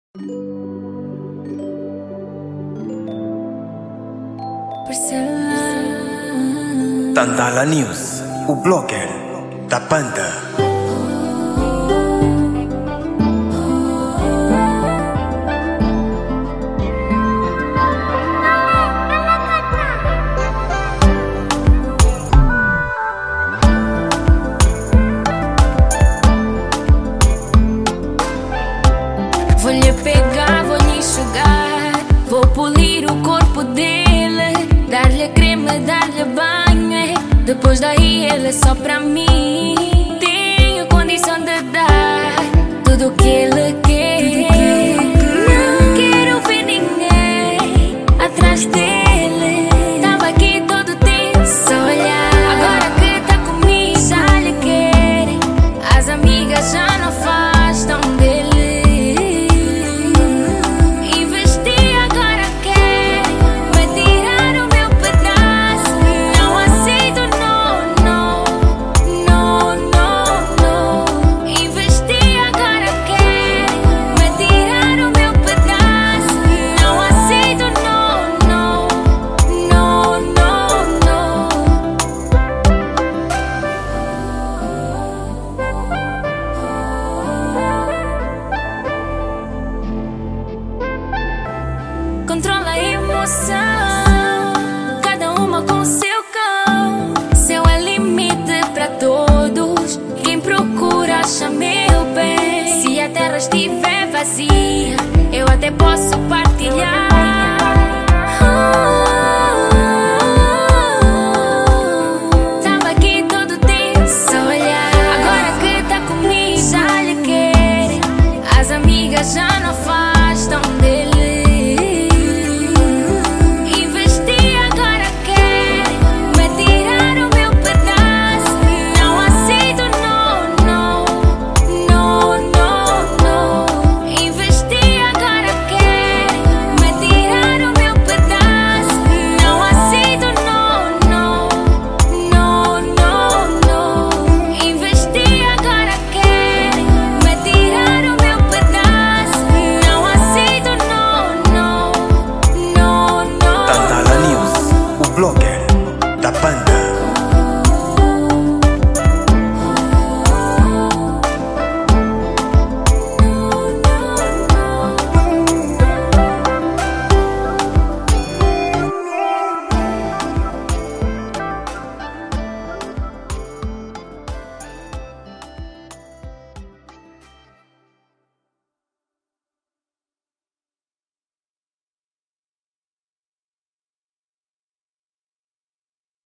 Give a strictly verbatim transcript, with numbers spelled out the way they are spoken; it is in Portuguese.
Tandala News, o blogger da banda. Vou lhe pegar, vou lhe enxugar, vou polir o corpo dele, dar-lhe creme, dar-lhe banho, é. Depois daí ele é só pra mim. Tenho condição de dar tudo o que ele quer. Não quero ver ninguém atrás dele. Tava aqui todo tempo só olhar. Agora que tá comigo já lhe querem. As amigas já não afastam dele. Controla a emoção, cada uma com seu cão. Céu é limite pra todos, quem procura acha meu bem. Se a terra estiver vazia, eu até posso partilhar.